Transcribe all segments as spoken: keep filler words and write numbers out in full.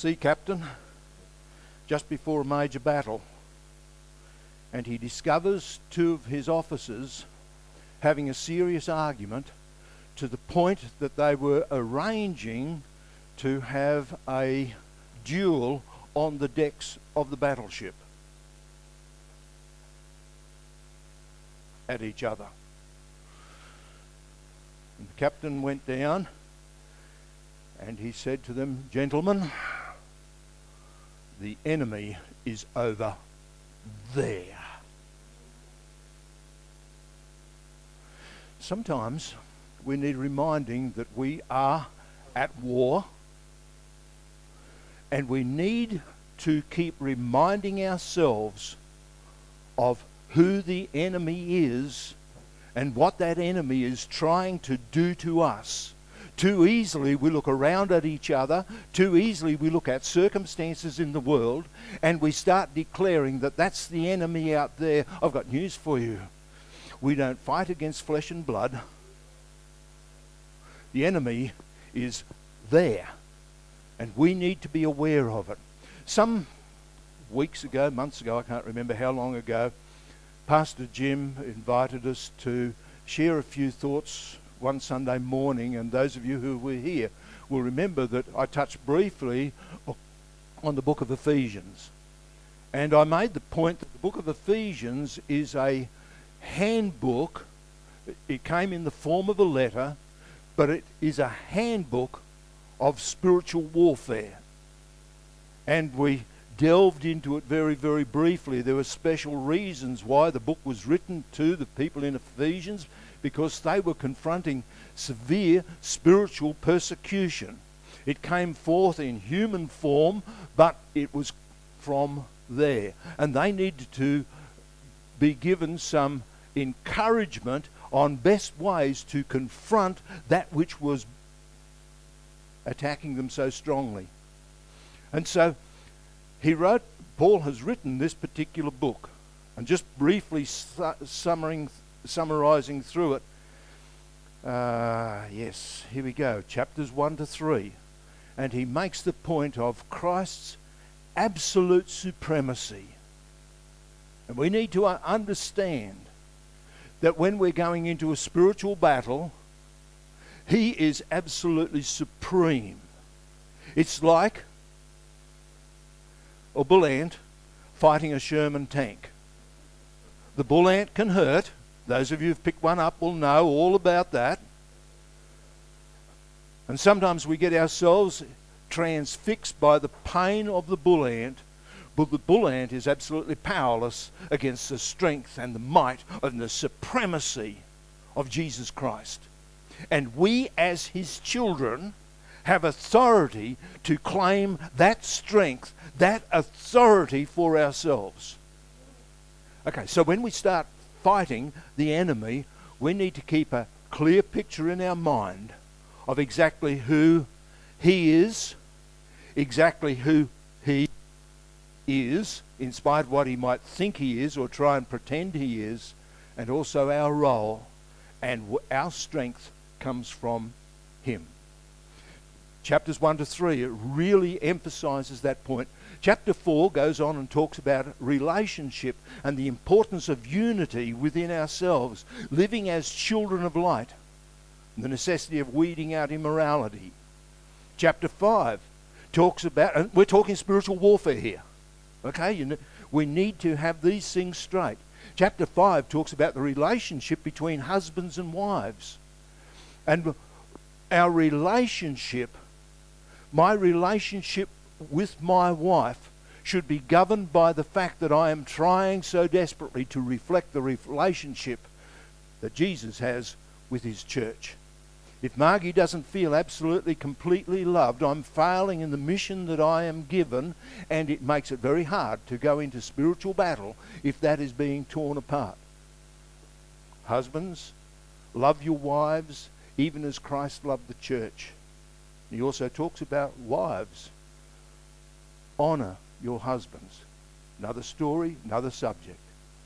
sea captain just before a major battle, and he discovers two of his officers having a serious argument to the point that they were arranging to have a duel on the decks of the battleship at each other. And the captain went down and he said to them, "Gentlemen, the enemy is over there." Sometimes we need reminding that we are at war, and we need to keep reminding ourselves of who the enemy is and what that enemy is trying to do to us. Too easily we look around at each other, too easily we look at circumstances in the world, and we start declaring that that's the enemy out there. I've got news for you. We don't fight against flesh and blood. The enemy is there, and we need to be aware of it. Some weeks ago, months ago, I can't remember how long ago, Pastor Jim invited us to share a few thoughts one Sunday morning, and those of you who were here will remember that I touched briefly on the book of Ephesians. And I made the point that the book of Ephesians is a handbook. It came in the form of a letter, but it is a handbook of spiritual warfare. And we delved into it very, very briefly. There were special reasons why the book was written to the people in Ephesians, because they were confronting severe spiritual persecution. It came forth in human form, but it was from there. And they needed to be given some encouragement on best ways to confront that which was attacking them so strongly. And so he wrote, Paul has written this particular book, and just briefly su- summarizing, summarizing through it, uh, yes, here we go, chapters one to three, and he makes the point of Christ's absolute supremacy. And we need to uh, understand that when we're going into a spiritual battle, he is absolutely supreme. It's like a bull ant fighting a Sherman tank. The bull ant can hurt. Those of you who've picked one up will know all about that. And sometimes we get ourselves transfixed by the pain of the bull ant, but the bull ant is absolutely powerless against the strength and the might and the supremacy of Jesus Christ. And we as his children have authority to claim that strength, that authority for ourselves. Okay, so when we start fighting the enemy, we need to keep a clear picture in our mind of exactly who he is, exactly who he is, in spite of what he might think he is or try and pretend he is, and also our role, and w- our strength comes from him. Chapters one to three, it really emphasizes that point. Chapter four goes on and talks about relationship and the importance of unity within ourselves, living as children of light, and the necessity of weeding out immorality. Chapter five talks about, and we're talking spiritual warfare here, okay? You know, we need to have these things straight. Chapter five talks about the relationship between husbands and wives. And our relationship, my relationship with my wife, should be governed by the fact that I am trying so desperately to reflect the relationship that Jesus has with his church. If Margie doesn't feel absolutely, completely loved, I'm failing in the mission that I am given, and it makes it very hard to go into spiritual battle if that is being torn apart. Husbands, love your wives even as Christ loved the church. He also talks about wives. Honor your husbands. Another story, another subject.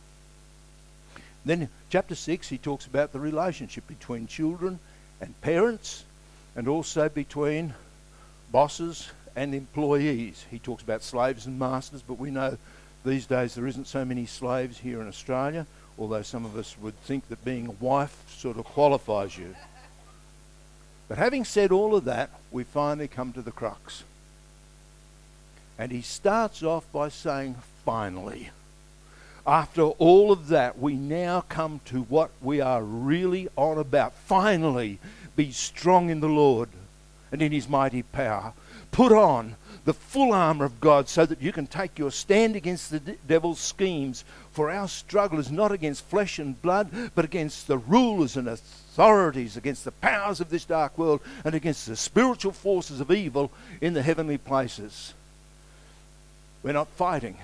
Then chapter six, he talks about the relationship between children and parents, and also between bosses and employees. He talks about slaves and masters, but we know these days there isn't so many slaves here in Australia, although some of us would think that being a wife sort of qualifies you. But having said all of that, we finally come to the crux. And he starts off by saying, finally. After all of that, we now come to what we are really on about. Finally, be strong in the Lord and in his mighty power. Put on the full armour of God so that you can take your stand against the de- devil's schemes. For our struggle is not against flesh and blood, but against the rulers and authorities, against the powers of this dark world, and against the spiritual forces of evil in the heavenly places. We're not fighting.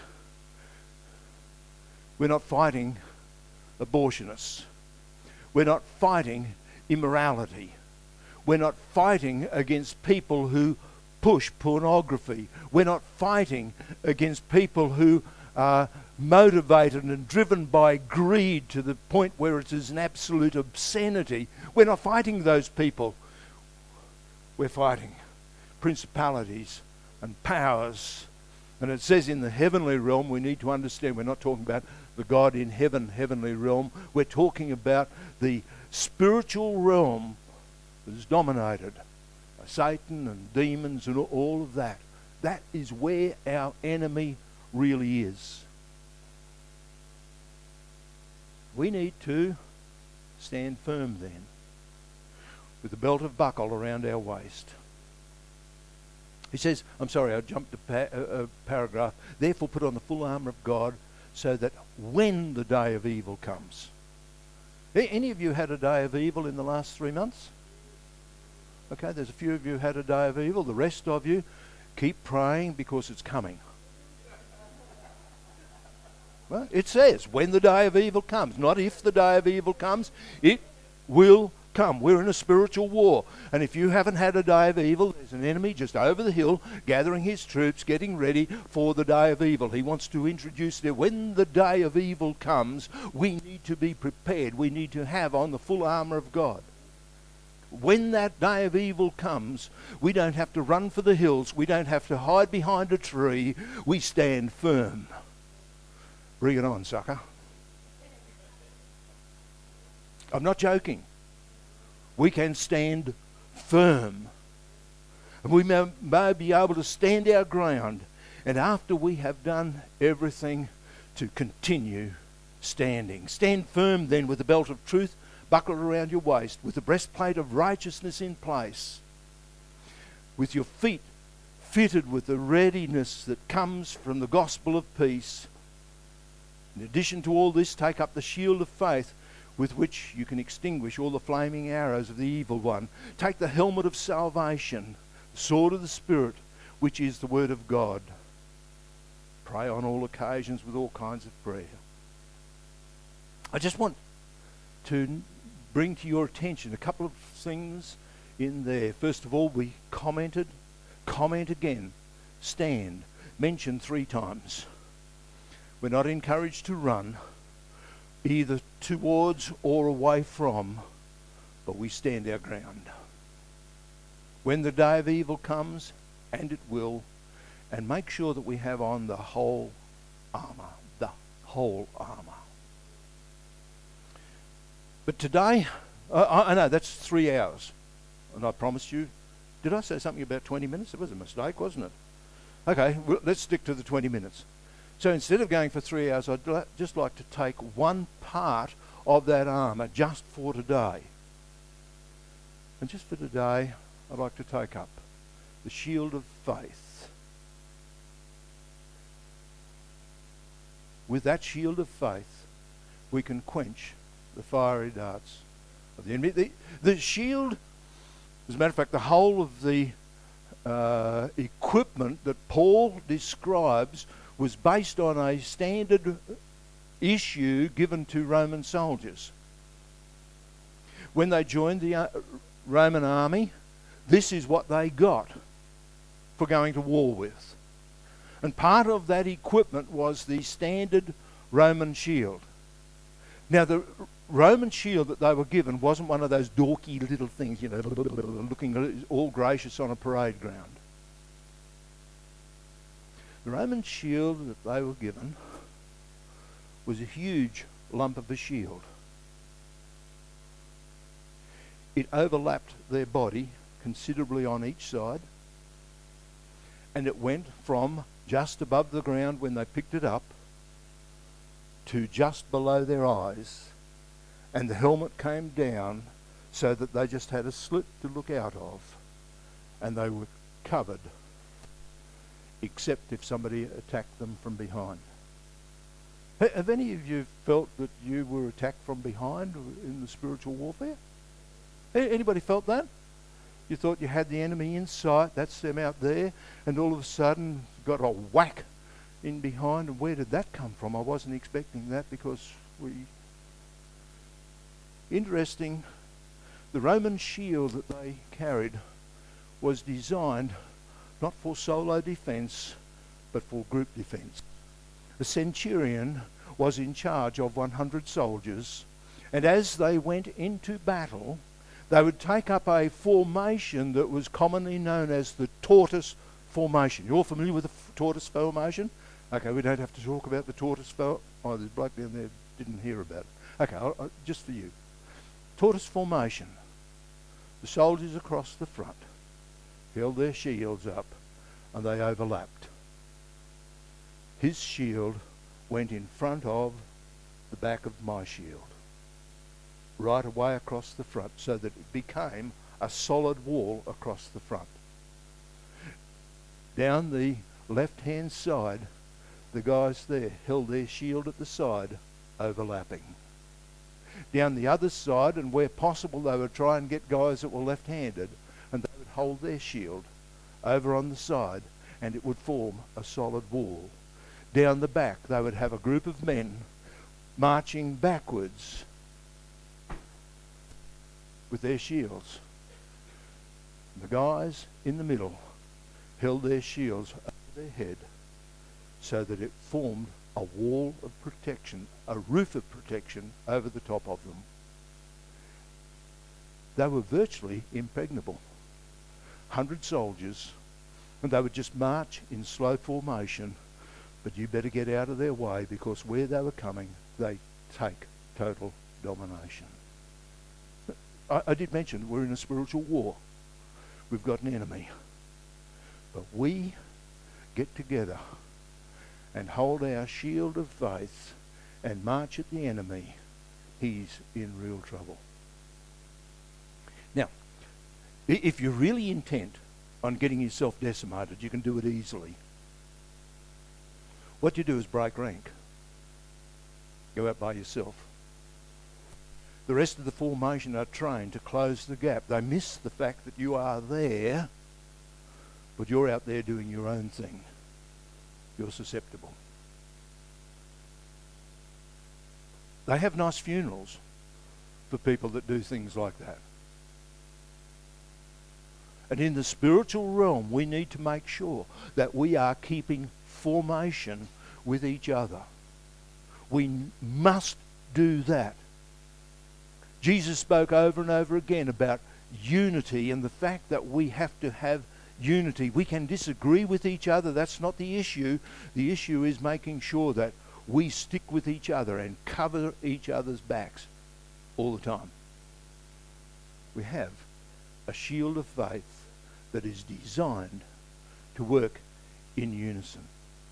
We're not fighting abortionists. We're not fighting immorality. We're not fighting against people who push pornography. We're not fighting against people who are motivated and driven by greed to the point where it is an absolute obscenity. We're not fighting those people. We're fighting principalities and powers. And it says in the heavenly realm, we need to understand, we're not talking about the God in heaven, heavenly realm. We're talking about the spiritual realm that is dominated by Satan and demons and all of that. That is where our enemy really is. We need to stand firm then, with the belt of buckle around our waist. He says, I'm sorry, I jumped a, pa- a, a paragraph. Therefore put on the full armour of God, so that when the day of evil comes. Any of you had a day of evil in the last three months? Okay, there's a few of you had a day of evil. The rest of you, keep praying because it's coming. Well, it says when the day of evil comes, not if the day of evil comes, it will come. We're in a spiritual war. And if you haven't had a day of evil, there's an enemy just over the hill gathering his troops, getting ready for the day of evil. He wants to introduce there. When the day of evil comes, we need to be prepared. We need to have on the full armour of God. When that day of evil comes, we don't have to run for the hills. We don't have to hide behind a tree. We stand firm. Bring it on, sucker. I'm not joking. We can stand firm. And we may, may be able to stand our ground. And after we have done everything, to continue standing. Stand firm then with the belt of truth buckled around your waist, with the breastplate of righteousness in place, with your feet fitted with the readiness that comes from the gospel of peace. In addition to all this, take up the shield of faith, with which you can extinguish all the flaming arrows of the evil one. Take the helmet of salvation, the sword of the Spirit, which is the word of God. Pray on all occasions with all kinds of prayer. I just want to bring to your attention a couple of things in there. First of all, we commented, comment again, stand, mentioned three times. We're not encouraged to run either towards or away from, but we stand our ground. When the day of evil comes, and it will, and make sure that we have on the whole armour, the whole armour. But today, uh, I know that's three hours, and I promised you, did I say something about twenty minutes? It was a mistake, wasn't it? Okay, well, let's stick to the twenty minutes. So instead of going for three hours, I'd li- just like to take one part of that armour just for today. And just for today, I'd like to take up the shield of faith. With that shield of faith, we can quench the fiery darts of the enemy. The, the shield, as a matter of fact, the whole of the uh, equipment that Paul describes was based on a standard issue given to Roman soldiers. When they joined the uh, Roman army, this is what they got for going to war with. And part of that equipment was the standard Roman shield. Now, the Roman shield that they were given wasn't one of those dorky little things, you know, looking all gracious on a parade ground. The Roman shield that they were given was a huge lump of a shield. It overlapped their body considerably on each side, and it went from just above the ground when they picked it up to just below their eyes, and the helmet came down so that they just had a slit to look out of, and they were covered except if somebody attacked them from behind. Ha- Have any of you felt that you were attacked from behind in the spiritual warfare? A- Anybody felt that? You thought you had the enemy in sight, that's them out there, and all of a sudden got a whack in behind, and where did that come from? I wasn't expecting that because we... Interesting, the Roman shield that they carried was designed not for solo defense, but for group defense. The centurion was in charge of one hundred soldiers, and as they went into battle, they would take up a formation that was commonly known as the tortoise formation. You're all familiar with the f- tortoise formation? Okay, we don't have to talk about the tortoise formation. Oh, there's a bloke down there didn't hear about it. Okay, I'll, I'll, just for you. Tortoise formation. The soldiers across the front held their shields up and they overlapped. His shield went in front of the back of my shield, right away across the front, so that it became a solid wall across the front. Down the left-hand side, the guys there held their shield at the side, overlapping. Down the other side, and where possible, they would try and get guys that were left-handed, and they would hold their shield over on the side, and it would form a solid wall. Down the back, they would have a group of men marching backwards with their shields. The guys in the middle held their shields over their head so that it formed a wall of protection, a roof of protection over the top of them. They were virtually impregnable. Hundred soldiers, and they would just march in slow formation, but you better get out of their way, because where they were coming, they take total domination. I, I did mention we're in a spiritual war. We've got an enemy. But we get together and hold our shield of faith and march at the enemy. He's in real trouble. Now, i- if you're really intent on getting yourself decimated, you can do it easily. What you do is break rank. Go out by yourself. The rest of the formation are trained to close the gap. They miss the fact that you are there, but you're out there doing your own thing. You're susceptible. They have nice funerals for people that do things like that. And in the spiritual realm, we need to make sure that we are keeping formation with each other. We n- must do that. Jesus spoke over and over again about unity and the fact that we have to have unity. We can disagree with each other. That's not the issue. The issue is making sure that we stick with each other and cover each other's backs all the time. We have a shield of faith that is designed to work in unison.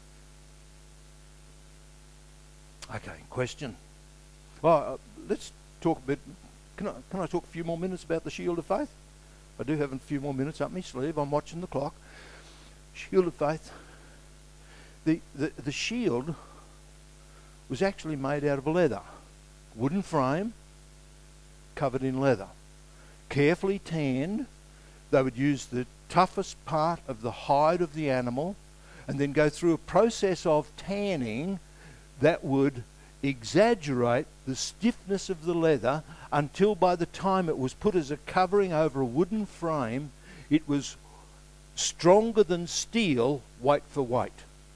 Okay, question. Well, uh, let's talk a bit. Can I, can I talk a few more minutes about the shield of faith? I do have a few more minutes up my sleeve. I'm watching the clock. Shield of faith. The, the, the shield was actually made out of leather. Wooden frame, covered in leather. Carefully tanned. They would use the toughest part of the hide of the animal and then go through a process of tanning that would exaggerate the stiffness of the leather until by the time it was put as a covering over a wooden frame, it was stronger than steel, weight for weight.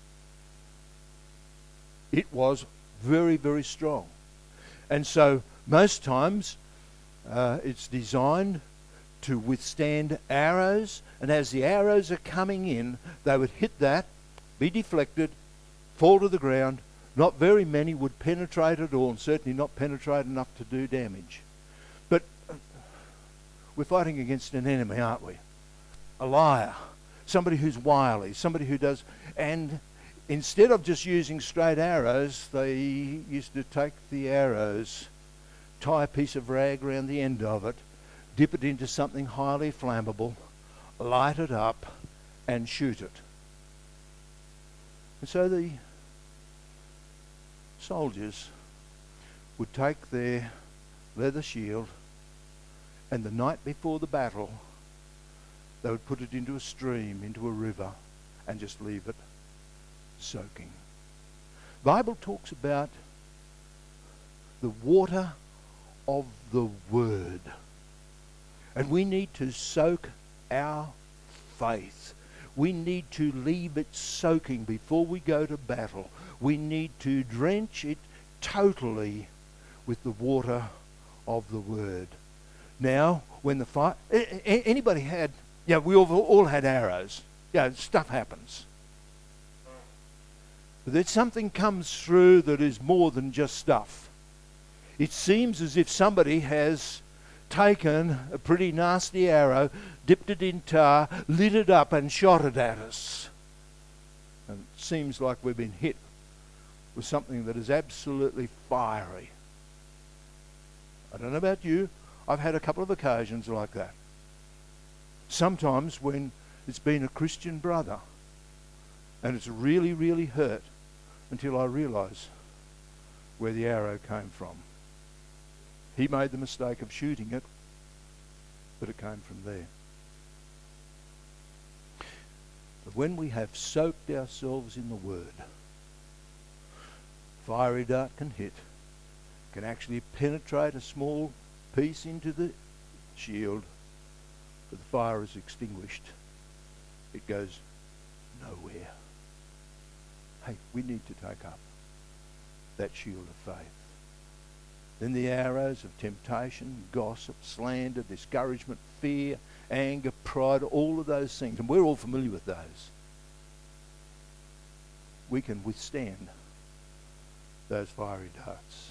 It was very, very strong. And so most times uh, it's designed to withstand arrows, and as the arrows are coming in, they would hit that be deflected, fall to the ground. Not very many would penetrate at all, and certainly not penetrate enough to do damage. But we're fighting against an enemy, aren't we? A liar. Somebody who's wily. Somebody who does... And instead of just using straight arrows, they used to take the arrows, tie a piece of rag around the end of it, dip it into something highly flammable, light it up, and shoot it. And so the soldiers would take their leather shield, and the night before the battle, they would put it into a stream, into a river, and just leave it soaking. The Bible talks about the water of the Word. And we need to soak our faith. We need to leave it soaking before we go to battle. We need to drench it totally with the water of the Word. Now, when the fight... Anybody had... Yeah, we all, all had arrows. Yeah, stuff happens. But then something comes through that is more than just stuff. It seems as if somebody has taken a pretty nasty arrow, dipped it in tar, lit it up and shot it at us. And it seems like we've been hit with something that is absolutely fiery. I don't know about you, I've had a couple of occasions like that. Sometimes when it's been a Christian brother and it's really, really hurt until I realise where the arrow came from. He made the mistake of shooting it, but it came from there. But when we have soaked ourselves in the Word, fiery dart can hit, can actually penetrate a small piece into the shield, but the fire is extinguished. It goes nowhere. Hey, we need to take up that shield of faith. Then the arrows of temptation, gossip, slander, discouragement, fear, anger, pride, all of those things, and we're all familiar with those. We can withstand those fiery darts.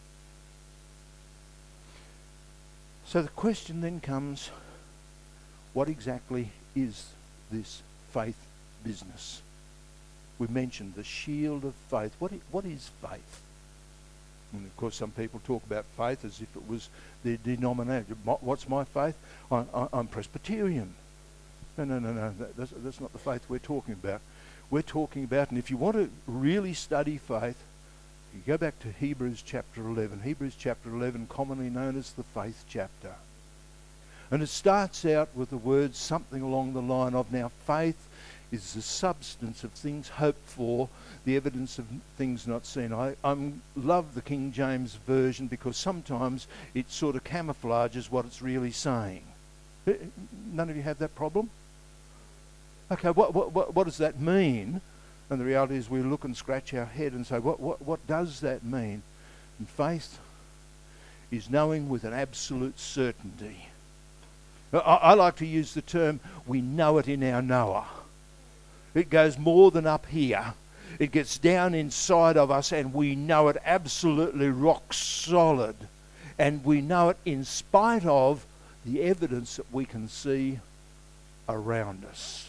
So the question then comes, what exactly is this faith business? We mentioned the shield of faith. What is, what is faith? And of course, some people talk about faith as if it was their denomination. What's my faith? I, I, I'm Presbyterian. No, no, no, no. That, that's, that's not the faith we're talking about. We're talking about, and if you want to really study faith, you go back to Hebrews chapter eleven. Hebrews chapter eleven, commonly known as the faith chapter. And it starts out with the words something along the line of, now faith is the substance of things hoped for, the evidence of things not seen. I I'm, love the King James Version because sometimes it sort of camouflages what it's really saying. None of you have that problem? Okay, what, what, what, what does that mean? And the reality is we look and scratch our head and say, what, what, what does that mean? And faith is knowing with an absolute certainty. I, I like to use the term, we know it in our knower. It goes more than up here. It gets down inside of us and we know it absolutely rock solid. And we know it in spite of the evidence that we can see around us.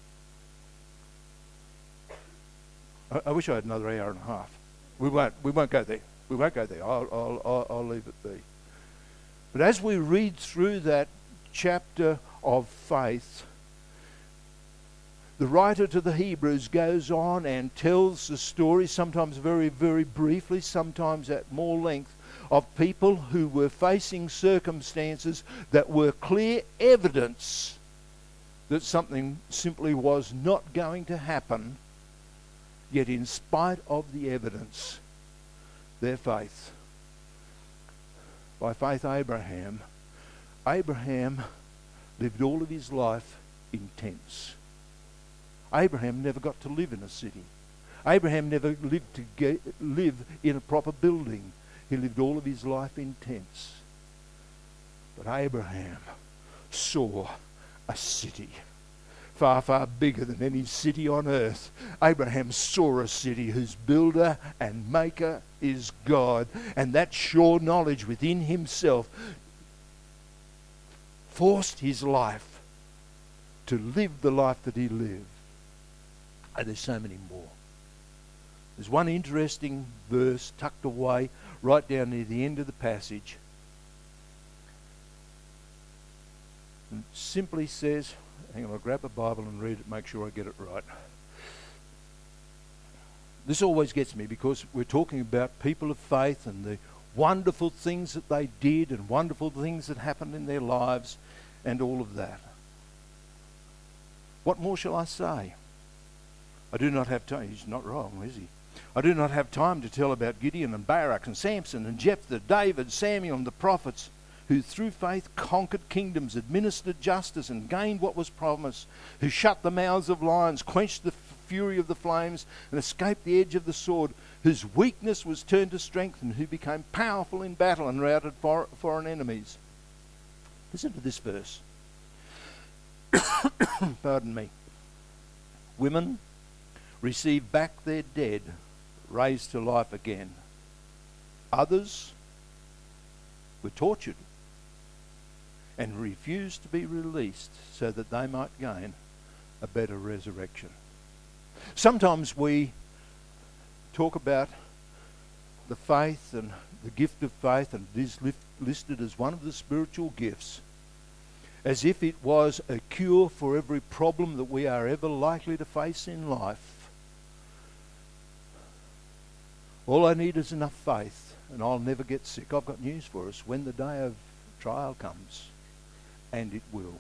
I, I wish I had another hour and a half. We won't, we won't go there. We won't go there. I'll, I'll, I'll, I'll leave it be. But as we read through that chapter of faith, the writer to the Hebrews goes on and tells the story, sometimes very, very briefly, sometimes at more length, of people who were facing circumstances that were clear evidence that something simply was not going to happen, yet in spite of the evidence, their faith. By faith, Abraham, Abraham lived all of his life in tents. Abraham never got to live in a city. Abraham never lived to get, live in a proper building. He lived all of his life in tents. But Abraham saw a city. far, far bigger than any city on earth. Abraham saw a city whose builder and maker is God, and that sure knowledge within himself forced his life to live the life that he lived. And there's so many more. There's one interesting verse tucked away right down near the end of the passage. It simply says, hang on, I'll grab a Bible and read it, make sure I get it right. This always gets me because we're talking about people of faith and the wonderful things that they did and wonderful things that happened in their lives and all of that. What more shall I say? I do not have time. He's not wrong, is he? I do not have time to tell about Gideon and Barak and Samson and Jephthah, David, Samuel and the prophets, who through faith conquered kingdoms, administered justice and gained what was promised, who shut the mouths of lions, quenched the fury of the flames and escaped the edge of the sword, whose weakness was turned to strength and who became powerful in battle and routed for, foreign enemies. Listen to this verse. Pardon me. Women receive back their dead, raised to life again. Others were tortured and refused to be released so that they might gain a better resurrection. Sometimes we talk about the faith and the gift of faith, and it is listed as one of the spiritual gifts, as if it was a cure for every problem that we are ever likely to face in life. All I need is enough faith and I'll never get sick. I've got news for us. When the day of trial comes, and it will,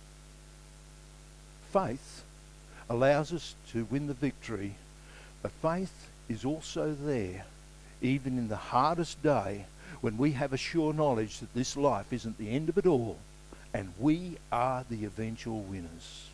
faith allows us to win the victory, but faith is also there even in the hardest day when we have a sure knowledge that this life isn't the end of it all and we are the eventual winners.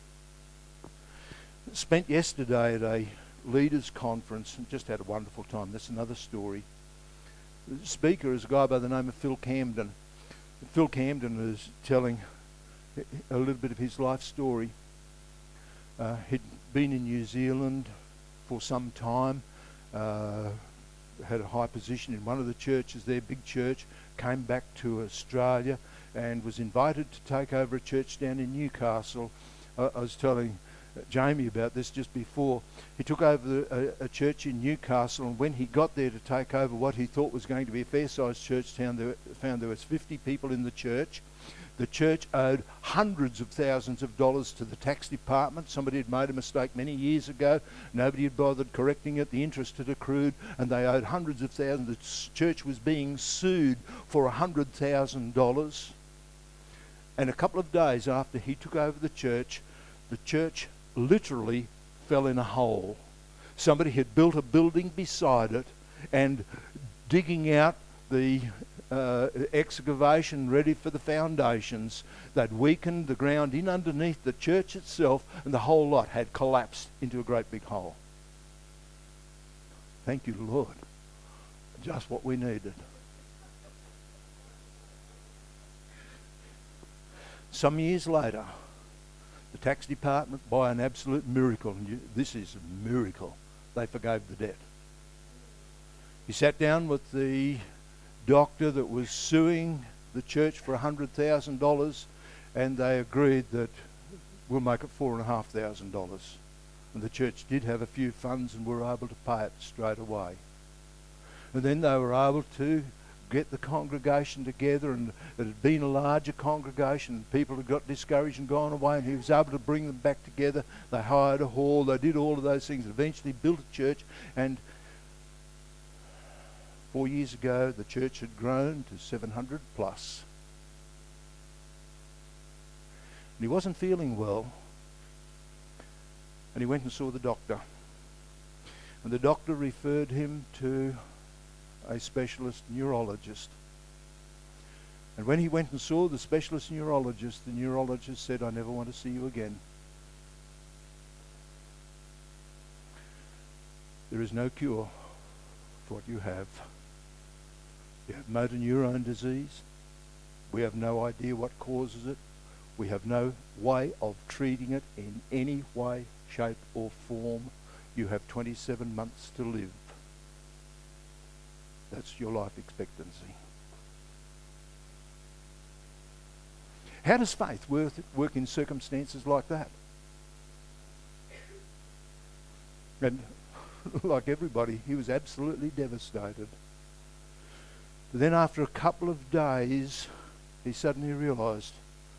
Spent yesterday at a leaders conference and just had a wonderful time. That's another story. The speaker is a guy by the name of Phil Camden. Phil Camden is telling a little bit of his life story. Uh, he'd been in New Zealand for some time, uh, had a high position in one of the churches there, big church, came back to Australia and was invited to take over a church down in Newcastle. I, I was telling Jamie about this just before. He took over the, a, a church in Newcastle, and when he got there to take over what he thought was going to be a fair-sized church town, there, found there was fifty people in the church. The church owed hundreds of thousands of dollars to the tax department. Somebody had made a mistake many years ago. Nobody had bothered correcting it. The interest had accrued, and they owed hundreds of thousands. The church was being sued for one hundred thousand dollars. And a couple of days after he took over the church, the church literally fell in a hole. Somebody had built a building beside it, and digging out the uh, excavation ready for the foundations, they'd weakened the ground in underneath the church itself, and the whole lot had collapsed into a great big hole. Thank you, Lord. Just what we needed. Some years later, the tax department, by an absolute miracle, and you, this is a miracle, they forgave the debt. He sat down with the doctor that was suing the church for one hundred thousand dollars, and they agreed that we'll make it four thousand five hundred dollars. And the church did have a few funds and were able to pay it straight away. And then they were able to get the congregation together, and it had been a larger congregation. People had got discouraged and gone away, and he was able to bring them back together. They hired a hall, they did all of those things, and eventually built a church. And four years ago, the church had grown to seven hundred plus. And he wasn't feeling well, and he went and saw the doctor. And the doctor referred him to a specialist neurologist. And when he went and saw the specialist neurologist, the neurologist said, "I never want to see you again. There is no cure for what you have. You have motor neurone disease. We have no idea what causes it. We have no way of treating it in any way, shape or form. You have twenty-seven months to live. That's your life expectancy. How does faith work, work in circumstances like that? And like everybody, he was absolutely devastated. But then after a couple of days, he suddenly realised,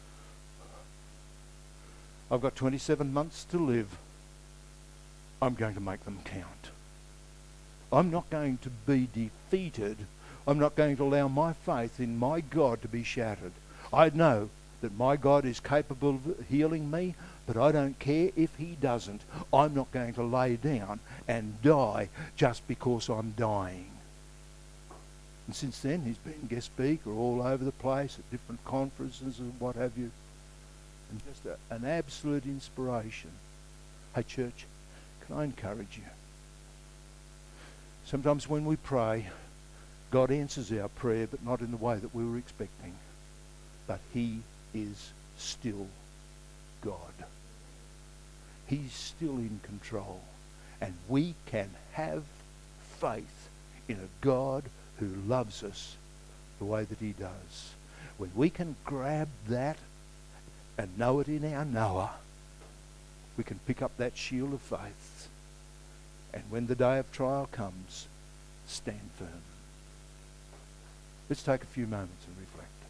I've got twenty-seven months to live. I'm going to make them count. I'm not going to be defeated. I'm not going to allow my faith in my God to be shattered. I know that my God is capable of healing me, but I don't care if he doesn't. I'm not going to lay down and die just because I'm dying. And since then, he's been guest speaker all over the place at different conferences and what have you. And just a, an absolute inspiration. Hey, church, can I encourage you? Sometimes when we pray, God answers our prayer, but not in the way that we were expecting. But he is still God. He's still in control. And we can have faith in a God who loves us the way that he does. When we can grab that and know it in our knower, we can pick up that shield of faith. And when the day of trial comes, stand firm. Let's take a few moments and reflect.